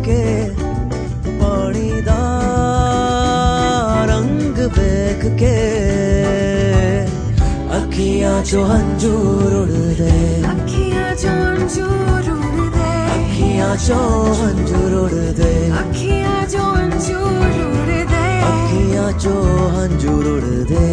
के पानी दा रंग वेख के अखियां चो हंजूर उड़दे, अखियां चो हंजूर उड़दे, अखियां चो हंजूर उड़दे, अखियां चो हंजूर उड़दे, अखियां चो हंजूर उड़दे।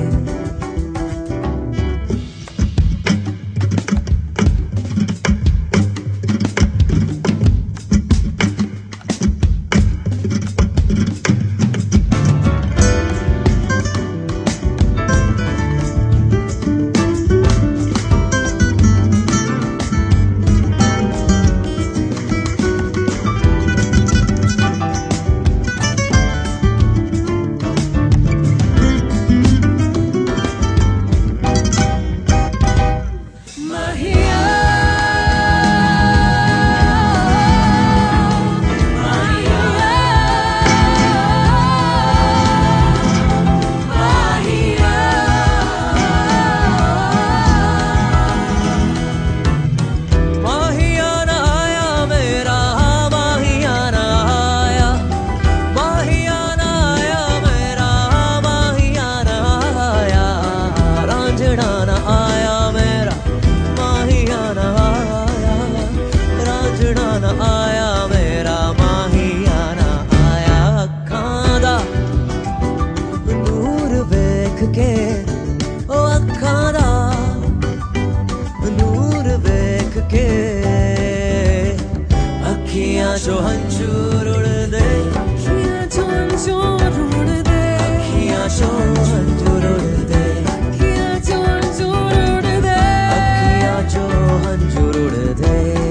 अखियां चो हंजूर उड़दे, अखियां चो हंजूर उड़दे, अखियां चो हंजूर उड़दे, अखियां चो हंजूर उड़दे, अखियां चो हंजूर उड़दे।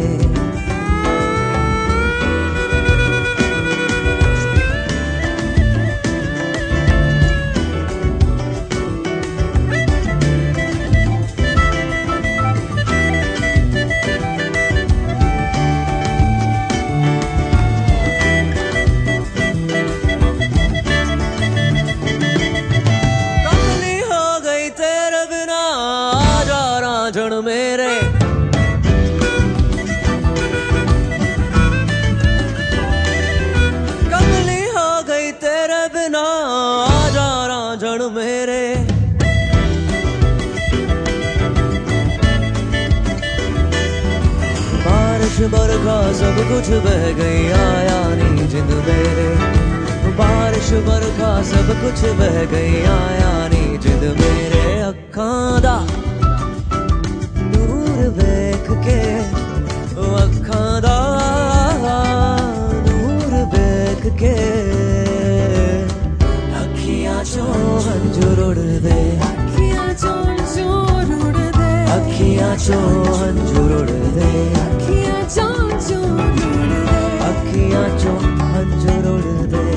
रांझण मेरे कमली हो गई तेरे बिना, आजा रांझण मेरे। बारिश बरखा सब कुछ बह गई, आया नहीं जिंद मेरे। बारिश बरखा सब कुछ बह गई, आया नहीं जिंद मेरे। अखां दा वेख के अखां दा नूर वेख के अखियां चो हंजूर उड़दे, अखियां चो हंजूर उड़दे, अखियां चो हंजूर उड़दे, अखियां चो हंजूर उड़दे, अखियां चो हंजूर उड़दे।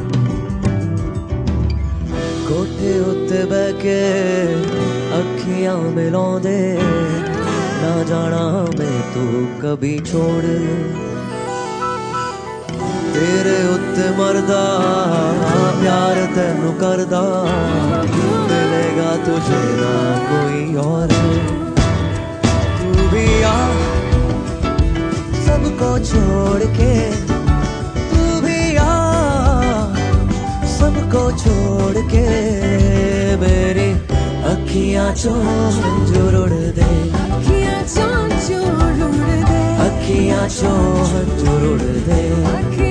कोठे उत्ते बह के अखियां मिलाउंदे, ना जाना मैं तू कभी छोड़। तेरे उत्ते मरदा प्यार तेनू करदा, मिलेगा तुझे ना कोई और। तू भी आ सबको छोड़ के, तू भी आ सबको छोड़ के। मेरी अखियां चो हंजूर उड़दे, अखियां चो हंजूर उड़दे, अखियां चो हंजूर उड़दे।